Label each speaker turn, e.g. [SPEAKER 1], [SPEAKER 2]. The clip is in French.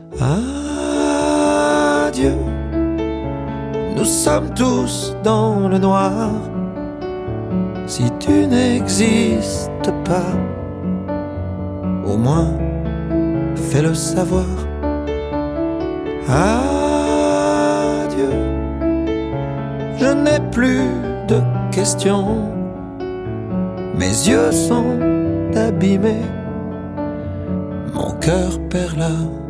[SPEAKER 1] Adieu, nous sommes tous dans le noir. Si tu n'existes pas, au moins fais-le savoir. Adieu, je n'ai plus de questions. Mes yeux sont abîmés, mon cœur perd la